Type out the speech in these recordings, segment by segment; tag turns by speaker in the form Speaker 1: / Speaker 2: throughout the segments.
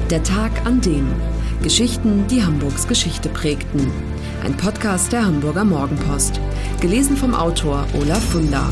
Speaker 1: Der Tag an dem. Geschichten, die Hamburgs Geschichte prägten. Ein Podcast der Hamburger Morgenpost. Gelesen vom Autor Olaf Funder.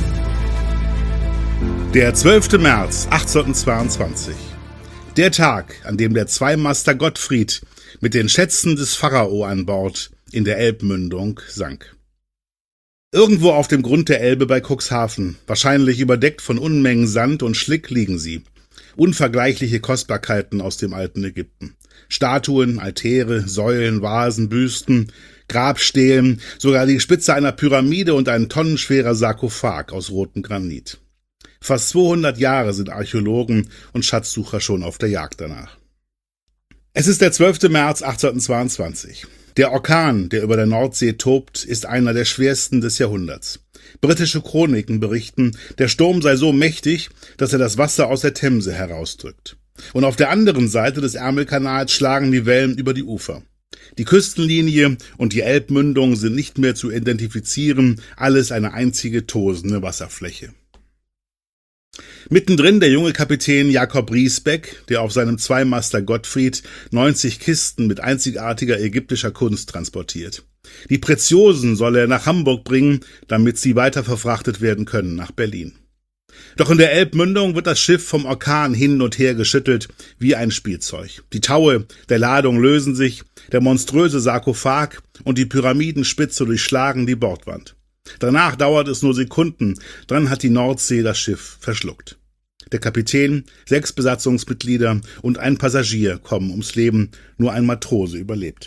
Speaker 2: Der 12. März 1822. Der Tag, an dem der Zweimaster Gottfried mit den Schätzen des Pharao an Bord in der Elbmündung sank. Irgendwo auf dem Grund der Elbe bei Cuxhaven, wahrscheinlich überdeckt von Unmengen Sand und Schlick, liegen sie. Unvergleichliche Kostbarkeiten aus dem alten Ägypten. Statuen, Altäre, Säulen, Vasen, Büsten, Grabstelen, sogar die Spitze einer Pyramide und ein tonnenschwerer Sarkophag aus rotem Granit. Fast 200 Jahre sind Archäologen und Schatzsucher schon auf der Jagd danach. Es ist der 12. März 1822. Der Orkan, der über der Nordsee tobt, ist einer der schwersten des Jahrhunderts. Britische Chroniken berichten, der Sturm sei so mächtig, dass er das Wasser aus der Themse herausdrückt. Und auf der anderen Seite des Ärmelkanals schlagen die Wellen über die Ufer. Die Küstenlinie und die Elbmündung sind nicht mehr zu identifizieren, alles eine einzige tosende Wasserfläche. Mittendrin der junge Kapitän Jakob Riesbeck, der auf seinem Zweimaster Gottfried 90 Kisten mit einzigartiger ägyptischer Kunst transportiert. Die Preziosen soll er nach Hamburg bringen, damit sie weiter verfrachtet werden können nach Berlin. Doch in der Elbmündung wird das Schiff vom Orkan hin und her geschüttelt wie ein Spielzeug. Die Taue der Ladung lösen sich, der monströse Sarkophag und die Pyramidenspitze durchschlagen die Bordwand. Danach dauert es nur Sekunden, dann hat die Nordsee das Schiff verschluckt. Der Kapitän, 6 Besatzungsmitglieder und ein Passagier kommen ums Leben, nur ein Matrose überlebt.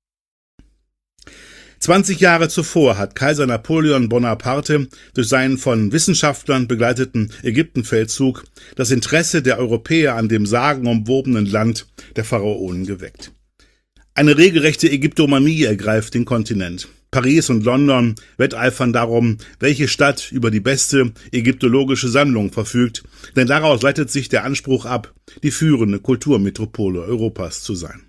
Speaker 2: 20 Jahre zuvor hat Kaiser Napoleon Bonaparte durch seinen von Wissenschaftlern begleiteten Ägyptenfeldzug das Interesse der Europäer an dem sagenumwobenen Land der Pharaonen geweckt. Eine regelrechte Ägyptomanie ergreift den Kontinent. Paris und London wetteifern darum, welche Stadt über die beste ägyptologische Sammlung verfügt, denn daraus leitet sich der Anspruch ab, die führende Kulturmetropole Europas zu sein.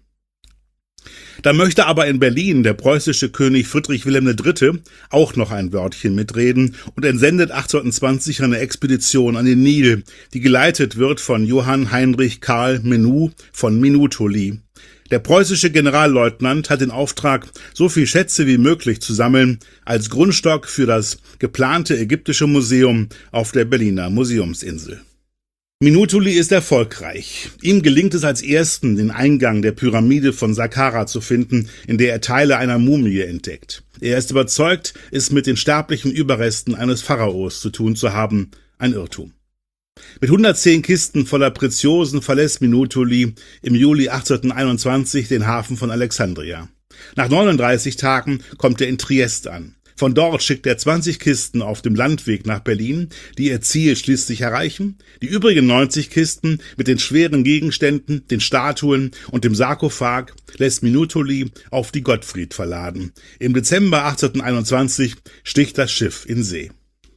Speaker 2: Da möchte aber in Berlin der preußische König Friedrich Wilhelm III. Auch noch ein Wörtchen mitreden und entsendet 1820 eine Expedition an den Nil, die geleitet wird von Johann Heinrich Karl Menou von Minutoli. Der preußische Generalleutnant hat den Auftrag, so viel Schätze wie möglich zu sammeln, als Grundstock für das geplante ägyptische Museum auf der Berliner Museumsinsel. Minutoli ist erfolgreich. Ihm gelingt es als ersten, den Eingang der Pyramide von Saqqara zu finden, in der er Teile einer Mumie entdeckt. Er ist überzeugt, es mit den sterblichen Überresten eines Pharaos zu tun zu haben, ein Irrtum. Mit 110 Kisten voller Preziosen verlässt Minutoli im Juli 1821 den Hafen von Alexandria. Nach 39 Tagen kommt er in Triest an. Von dort schickt er 20 Kisten auf dem Landweg nach Berlin, die ihr Ziel schließlich erreichen. Die übrigen 90 Kisten mit den schweren Gegenständen, den Statuen und dem Sarkophag lässt Minutoli auf die Gottfried verladen. Im Dezember 1821 sticht das Schiff in See.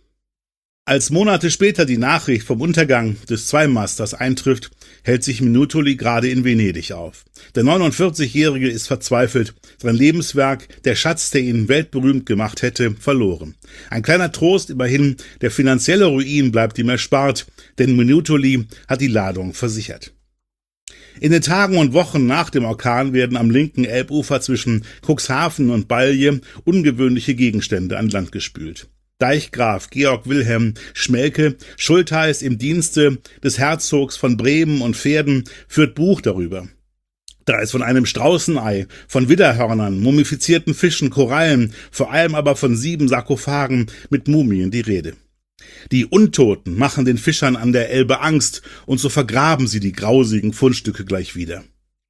Speaker 2: Als Monate später die Nachricht vom Untergang des Zweimasters eintrifft, hält sich Minutoli gerade in Venedig auf. Der 49-Jährige ist verzweifelt, sein Lebenswerk, der Schatz, der ihn weltberühmt gemacht hätte, verloren. Ein kleiner Trost immerhin, der finanzielle Ruin bleibt ihm erspart, denn Minutoli hat die Ladung versichert. In den Tagen und Wochen nach dem Orkan werden am linken Elbufer zwischen Cuxhaven und Balje ungewöhnliche Gegenstände an Land gespült. Deichgraf Georg Wilhelm Schmelke, Schultheiß im Dienste des Herzogs von Bremen und Verden, führt Buch darüber. Da ist von einem Straußenei, von Widderhörnern, mumifizierten Fischen, Korallen, vor allem aber von 7 Sarkophagen mit Mumien die Rede. Die Untoten machen den Fischern an der Elbe Angst, und so vergraben sie die grausigen Fundstücke gleich wieder.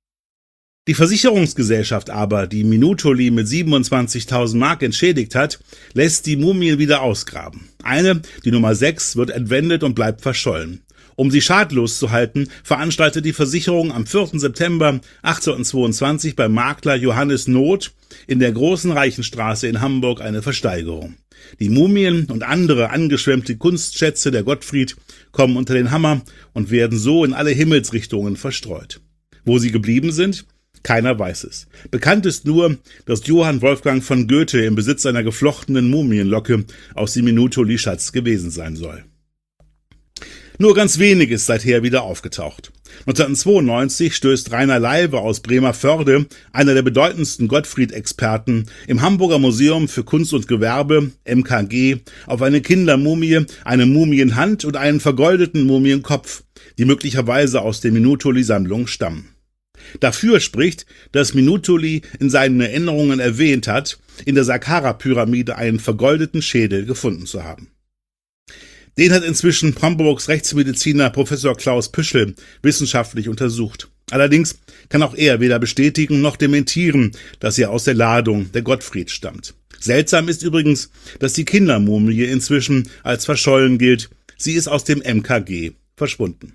Speaker 2: Die Versicherungsgesellschaft aber, die Minutoli mit 27.000 Mark entschädigt hat, lässt die Mumien wieder ausgraben. Eine, die Nummer 6, wird entwendet und bleibt verschollen. Um sie schadlos zu halten, veranstaltet die Versicherung am 4. September 1822 beim Makler Johannes Noth in der Großen Reichenstraße in Hamburg eine Versteigerung. Die Mumien und andere angeschwemmte Kunstschätze der Gottfried kommen unter den Hammer und werden so in alle Himmelsrichtungen verstreut. Wo sie geblieben sind? Keiner weiß es. Bekannt ist nur, dass Johann Wolfgang von Goethe im Besitz einer geflochtenen Mumienlocke aus dem Minutoli-Schatz gewesen sein soll. Nur ganz wenig ist seither wieder aufgetaucht. 1992 stößt Rainer Leiwe aus Bremervörde, einer der bedeutendsten Gottfried-Experten, im Hamburger Museum für Kunst und Gewerbe, MKG, auf eine Kindermumie, eine Mumienhand und einen vergoldeten Mumienkopf, die möglicherweise aus der Minutoli-Sammlung stammen. Dafür spricht, dass Minutoli in seinen Erinnerungen erwähnt hat, in der Saqqara-Pyramide einen vergoldeten Schädel gefunden zu haben. Den hat inzwischen Hamburgs Rechtsmediziner Professor Klaus Püschel wissenschaftlich untersucht. Allerdings kann auch er weder bestätigen noch dementieren, dass er aus der Ladung der Gottfried stammt. Seltsam ist übrigens, dass die Kindermumie inzwischen als verschollen gilt. Sie ist aus dem MKG verschwunden.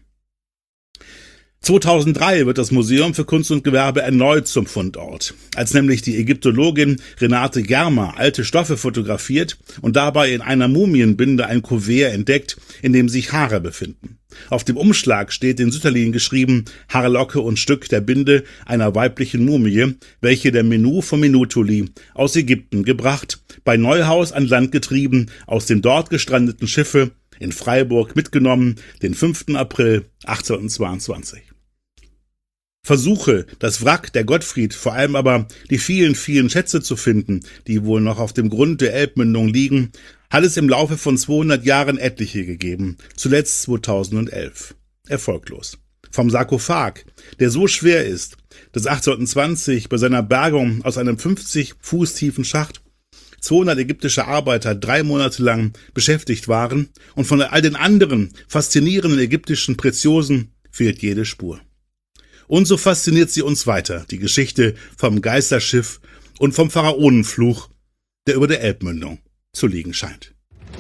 Speaker 2: 2003 wird das Museum für Kunst und Gewerbe erneut zum Fundort, als nämlich die Ägyptologin Renate Germer alte Stoffe fotografiert und dabei in einer Mumienbinde ein Kuvert entdeckt, in dem sich Haare befinden. Auf dem Umschlag steht in Sütterlin geschrieben Haarlocke und Stück der Binde einer weiblichen Mumie, welche der Menu von Minutoli aus Ägypten gebracht, bei Neuhaus an Land getrieben, aus dem dort gestrandeten Schiffe in Freiburg mitgenommen, den 5. April 1822. Versuche, das Wrack der Gottfried, vor allem aber die vielen, vielen Schätze zu finden, die wohl noch auf dem Grund der Elbmündung liegen, hat es im Laufe von 200 Jahren etliche gegeben, zuletzt 2011. Erfolglos. Vom Sarkophag, der so schwer ist, dass 1820 bei seiner Bergung aus einem 50 Fuß tiefen Schacht 200 ägyptische Arbeiter 3 Monate lang beschäftigt waren, und von all den anderen faszinierenden ägyptischen Preziosen fehlt jede Spur. Und so fasziniert sie uns weiter, die Geschichte vom Geisterschiff und vom Pharaonenfluch, der über der Elbmündung zu liegen scheint.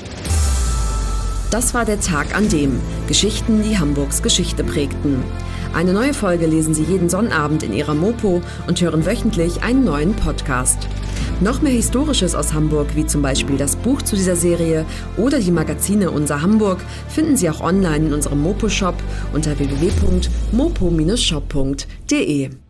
Speaker 1: Das war der Tag an dem Geschichten, die Hamburgs Geschichte prägten. Eine neue Folge lesen Sie jeden Sonnabend in Ihrer Mopo und hören wöchentlich einen neuen Podcast. Noch mehr Historisches aus Hamburg, wie zum Beispiel das Buch zu dieser Serie oder die Magazine Unser Hamburg, finden Sie auch online in unserem Mopo-Shop unter www.mopo-shop.de.